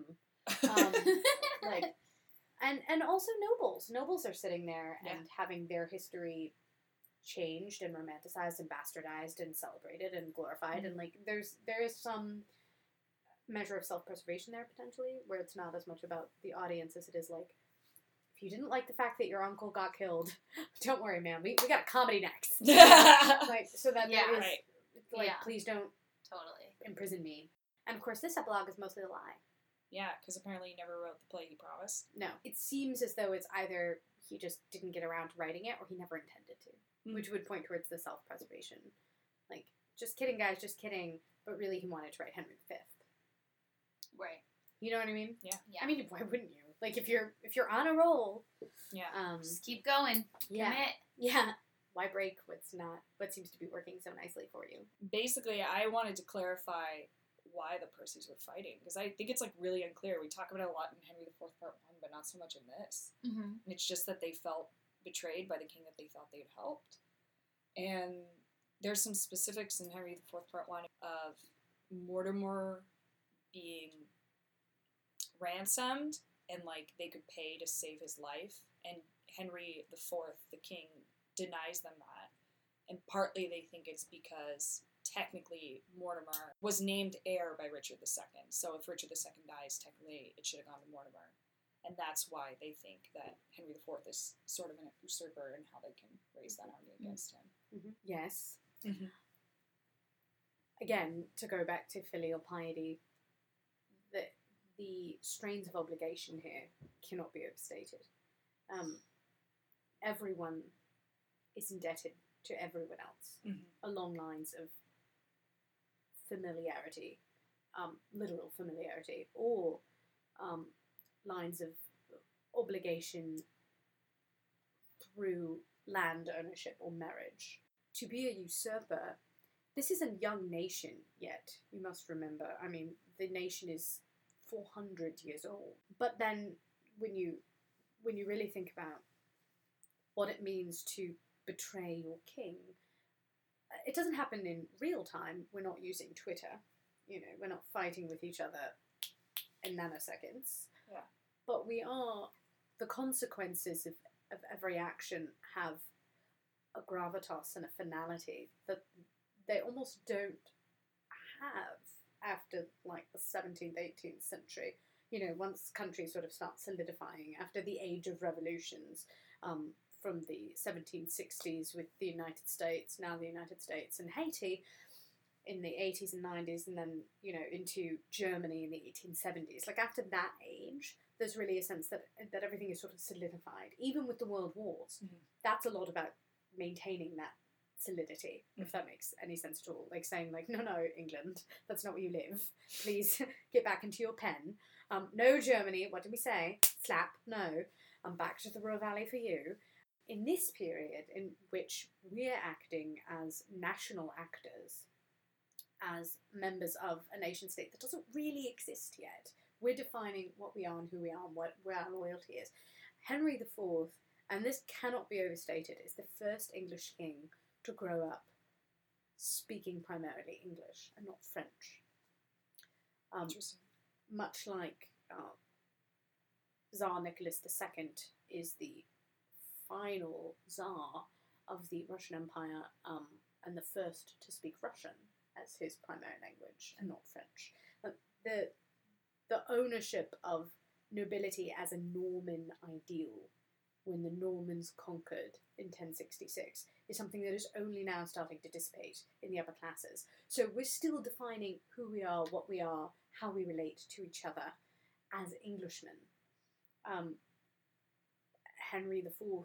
like, and also nobles. Nobles are sitting there and having their history changed and romanticized and bastardized and celebrated and glorified, and like there is some measure of self-preservation there potentially, where it's not as much about the audience as it is like, if you didn't like the fact that your uncle got killed, don't worry, man, we got a comedy next. Like, so that
Yeah,
there is
right.
like,
Yeah.
please don't
Totally.
imprison me. And of course this epilogue is mostly a lie.
Yeah, because apparently he never wrote the play he promised.
No. It seems as though it's either he just didn't get around to writing it or he never intended to, which would point towards the self-preservation. Like, just kidding, guys, just kidding. But really he wanted to write Henry V.
Right.
You know what I mean?
Yeah.
Yeah.
I mean, why wouldn't you? Like, if you're on a roll,
Yeah.
Just keep going.
yeah.
Commit.
Yeah. Why break what seems to be working so nicely for you?
Basically, I wanted to clarify why the Percys were fighting, because I think it's like really unclear. We talk about it a lot in Henry IV Part 1, but not so much in this.
Mm-hmm.
And it's just that they felt betrayed by the king that they thought they'd helped. And there's some specifics in Henry IV Part 1 of Mortimer being ransomed and like they could pay to save his life, and Henry IV, the king, denies them that. And partly they think it's because technically Mortimer was named heir by Richard II. So if Richard II dies, technically it should have gone to Mortimer. And that's why they think that Henry IV is sort of an usurper and how they can raise that army against him.
Mm-hmm. Yes.
Mm-hmm.
Again, to go back to filial piety, the strains of obligation here cannot be overstated. Everyone is indebted to everyone else,
Mhm.
along lines of familiarity, literal familiarity, or lines of obligation through land ownership or marriage. To be a usurper, this is a young nation yet, you must remember. I mean, the nation is 400 years old. But then when you really think about what it means to betray your king, it doesn't happen in real time. We're not using Twitter. We're not fighting with each other in nanoseconds.
Yeah.
But the consequences of every action have a gravitas and a finality that they almost don't have after like the 17th, 18th century. Once countries sort of start solidifying after the age of revolutions, from the 1760s with the United States, now the United States and Haiti in the 80s and 90s, and then, into Germany in the 1870s. Like, after that age, there's really a sense that everything is sort of solidified. Even with the world wars, that's a lot about maintaining that solidity, if that makes any sense at all. Like saying, like, no, England, that's not where you live. Please get back into your pen. No, Germany, what did we say? Slap, no. I'm back to the Ruhr Valley for you. In this period in which we're acting as national actors, as members of a nation state that doesn't really exist yet, we're defining what we are and who we are and where our loyalty is. Henry IV, and this cannot be overstated, is the first English king to grow up speaking primarily English and not French.
Interesting.
Much like Tsar Nicholas II is the final Tsar of the Russian Empire, and the first to speak Russian as his primary language and not French. The ownership of nobility as a Norman ideal when the Normans conquered in 1066 is something that is only now starting to dissipate in the upper classes. So we're still defining who we are, what we are, how we relate to each other as Englishmen. Henry IV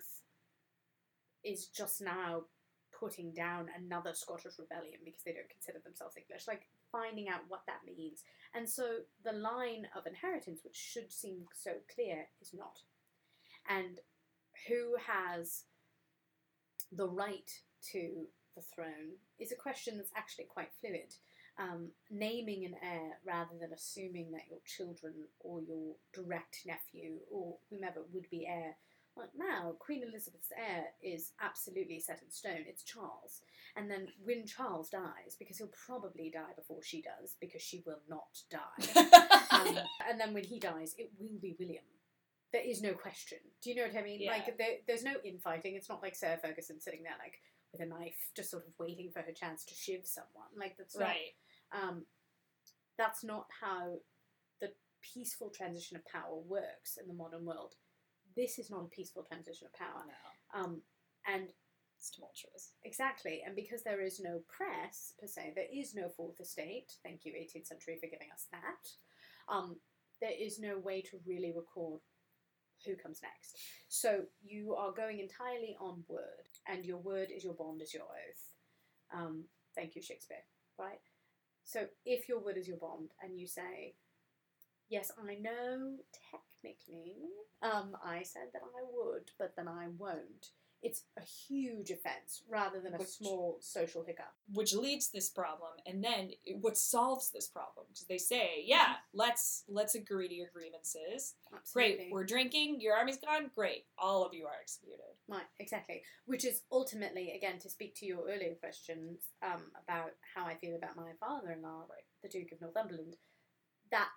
is just now putting down another Scottish rebellion because they don't consider themselves English, like finding out what that means. And so the line of inheritance, which should seem so clear, is not. And who has the right to the throne is a question that's actually quite fluid. Naming an heir rather than assuming that your children or your direct nephew or whomever would be heir. Like now, Queen Elizabeth's heir is absolutely set in stone. It's Charles. And then when Charles dies, because he'll probably die before she does, because she will not die. And then when he dies, it will be William. There is no question. Do you know what I mean?
Yeah.
Like, there's no infighting. It's not like Sarah Ferguson sitting there, like, with a knife, just sort of waiting for her chance to shiv someone. Like, that's not...
Right.
That's not how the peaceful transition of power works in the modern world. This is not a peaceful transition of power.
No.
And
It's tumultuous.
exactly, and because there is no press, per se, there is no fourth estate, thank you 18th century for giving us that, there is no way to really record who comes next. So you are going entirely on word, and your word is your bond, is your oath. Thank you, Shakespeare, right? So if your word is your bond, and you say, yes, I know, technically, I said that I would, but then I won't. It's a huge offence, rather than a small social hiccup.
Which leads to this problem, and then what solves this problem? Because they say, yeah, let's agree to your grievances.
Absolutely.
Great, we're drinking, your army's gone, great, all of you are executed.
Right, exactly. Which is ultimately, again, to speak to your earlier questions about how I feel about my father-in-law,
Right.
the Duke of Northumberland, that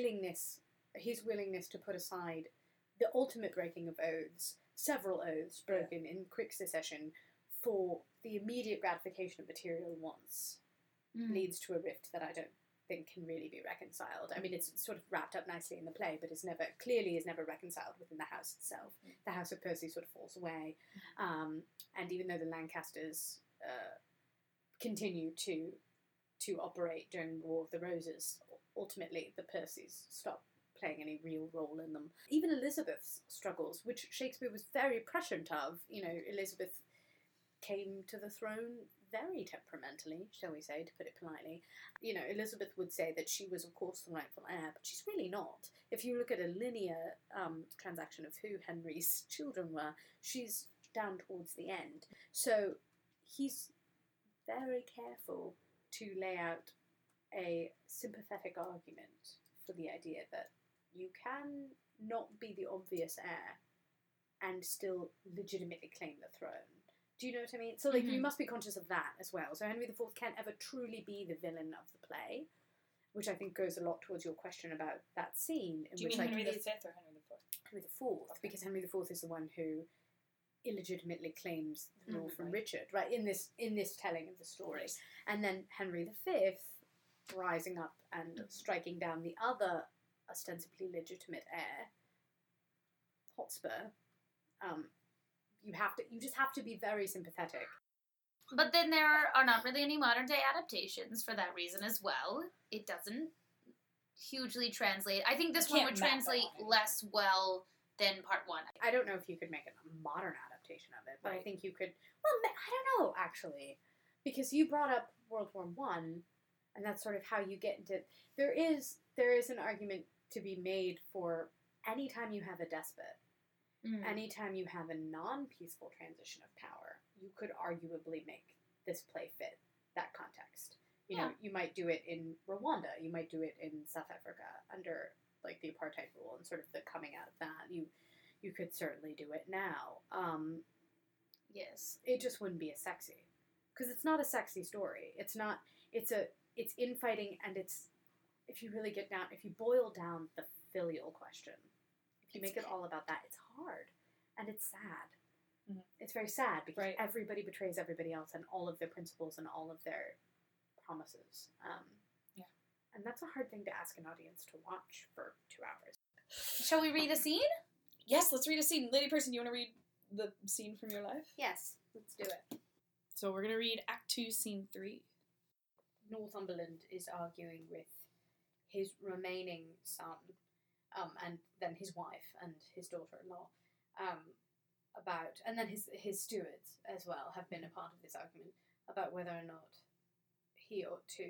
his willingness to put aside the ultimate breaking of oaths, several oaths broken in quick succession, for the immediate gratification of material wants, leads to a rift that I don't think can really be reconciled. I mean, it's sort of wrapped up nicely in the play, but is never reconciled within the house itself. The House of Percy sort of falls away, and even though the Lancasters continue to operate during the War of the Roses, ultimately the Percys stop playing any real role in them. Even Elizabeth's struggles, which Shakespeare was very prescient of, Elizabeth came to the throne very temperamentally, shall we say, to put it politely. You know, Elizabeth would say that she was, of course, the rightful heir, but she's really not. If you look at a linear transaction of who Henry's children were, she's down towards the end. So he's very careful to lay out a sympathetic argument for the idea that you can not be the obvious heir and still legitimately claim the throne. Do you know what I mean? So, like, you must be conscious of that as well. So Henry IV can't ever truly be the villain of the play, which I think goes a lot towards your question about that scene.
Do you mean Henry V or Henry IV?
Henry IV, okay. Because Henry IV is the one who illegitimately claims the rule from Richard, right? In this telling of the story, yes. And then Henry V rising up and striking down the other ostensibly legitimate heir, Hotspur. You just have to be very sympathetic.
But then there are not really any modern day adaptations for that reason as well. It doesn't hugely translate. I think this one would translate less well than part one.
I don't know if you could make a modern adaptation of it, but I think you could. Well, I don't know actually, because you brought up World War One, and that's sort of how you get into. There is an argument to be made for any time you have a despot. Anytime you have a non-peaceful transition of power, you could arguably make this play fit that context. You know, you might do it in Rwanda, you might do it in South Africa under like the apartheid rule and sort of the coming out of that. You could certainly do it now.
Yes,
it just wouldn't be as sexy because it's not a sexy story. It's not. It's infighting, and it's if you boil down the filial question. If you make it all about that, it's hard, and it's sad. Mm-hmm. It's very sad because everybody betrays everybody else and all of their principles and all of their promises. And that's a hard thing to ask an audience to watch for 2 hours.
Shall we read a scene?
Yes, let's read a scene. Lady Person, you want to read the scene from your life?
Yes, let's do it.
So we're going to read Act 2, Scene 3.
Northumberland is arguing with his remaining son, and then his wife and his daughter-in-law, about, and then his stewards as well have been a part of this argument about whether or not he ought to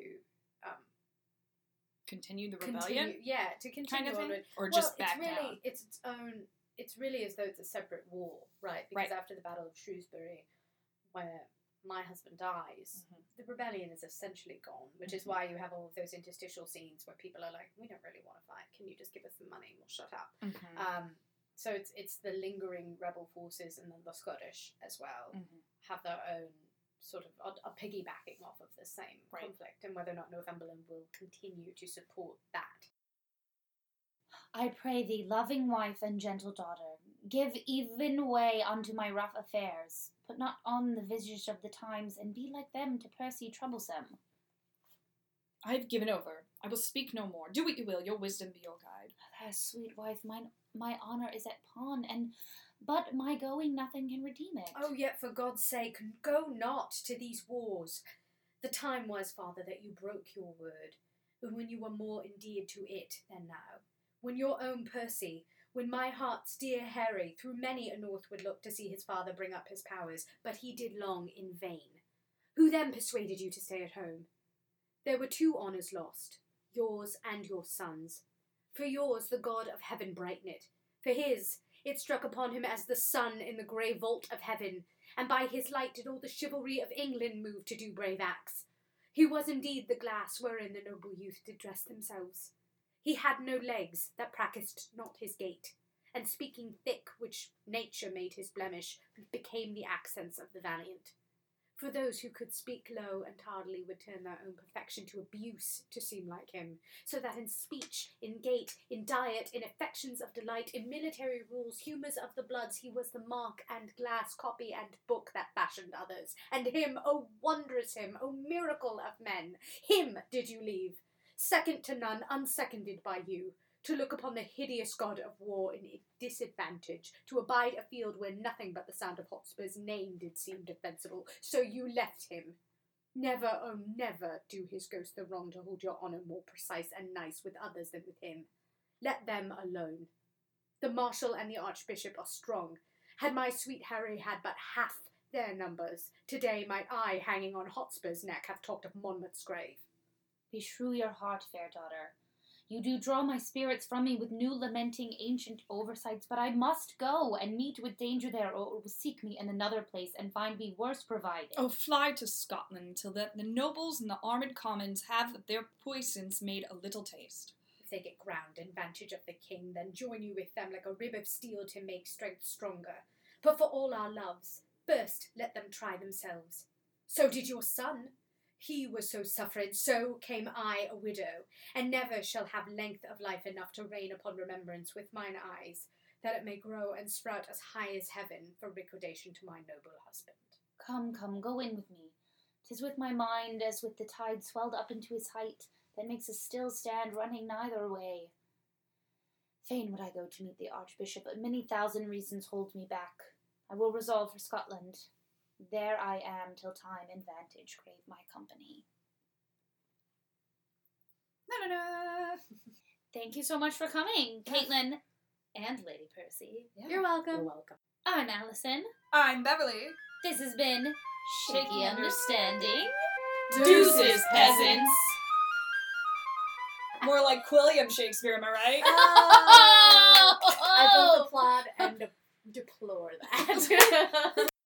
continue the rebellion.
To continue
kind of
on
thing,
it,
or just back down.
It's its own. It's really as though it's a separate war, right? Because after the Battle of Shrewsbury, where my husband dies, the rebellion is essentially gone, which is why you have all of those interstitial scenes where people are like, we don't really want to fight, can you just give us the money and we'll shut up. So it's the lingering rebel forces, and then the Scottish as well have their own sort of a piggybacking off of the same conflict, and whether or not Northumberland will continue to support that.
I pray thee, loving wife and gentle daughter, give even way unto my rough affairs. Put not on the visage of the times, and be like them to Percy troublesome.
I have given over. I will speak no more. Do what you will. Your wisdom be your guide.
Alas, sweet wife, my honour is at pawn, and but my going nothing can redeem it.
Oh, yet for God's sake, go not to these wars. The time was, father, that you broke your word, but when you were more indeed to it than now. When your own Percy, when my heart's dear Harry through many a northward looked to see his father bring up his powers, but he did long in vain. Who then persuaded you to stay at home? There were 2 honours lost, yours and your son's. For yours the God of heaven brighten it. For his, it struck upon him as the sun in the grey vault of heaven, and by his light did all the chivalry of England move to do brave acts. He was indeed the glass wherein the noble youth did dress themselves. He had no legs that practised not his gait, and speaking thick, which nature made his blemish, became the accents of the valiant. For those who could speak low and tardily would turn their own perfection to abuse to seem like him, so that in speech, in gait, in diet, in affections of delight, in military rules, humours of the bloods, he was the mark and glass, copy and book that fashioned others. And him, O wondrous him, O miracle of men, him did you leave, second to none, unseconded by you, to look upon the hideous god of war in disadvantage, to abide a field where nothing but the sound of Hotspur's name did seem defensible, so you left him. Never, oh never, do his ghost the wrong to hold your honour more precise and nice with others than with him. Let them alone. The Marshal and the Archbishop are strong. Had my sweet Harry had but half Their numbers. Today might I, hanging on Hotspur's neck, have talked of Monmouth's grave.
Beshrew your heart, fair daughter. You do draw my spirits from me with new lamenting ancient oversights, but I must go and meet with danger there, or it will seek me in another place and find me worse provided.
Oh, fly to Scotland, till that the nobles and the armed commons have of their puissance made a little taste.
If they get ground in vantage of the king, then join you with them like a rib of steel to make strength stronger. But for all our loves, first let them try themselves. So did your son. He was so suffered, so came I a widow, and never shall have length of life enough to reign upon remembrance with mine eyes, that it may grow and sprout as high as heaven for recordation to my noble husband.
Come, come, go in with me. 'Tis with my mind as with the tide swelled up into his height, that makes us still stand running neither way. Fain would I go to meet the Archbishop, but many thousand reasons hold me back. I will resolve for Scotland. There I am till time and vantage crave my company.
Na-na-na.
Thank you so much for coming, Caitlin and Lady Percy.
Yeah.
You're welcome. You're welcome.
I'm Allison.
I'm Beverly.
This has been Shaky Understanding.
Deuces, peasants. More like William Shakespeare, am I right?
I both applaud and deplore that.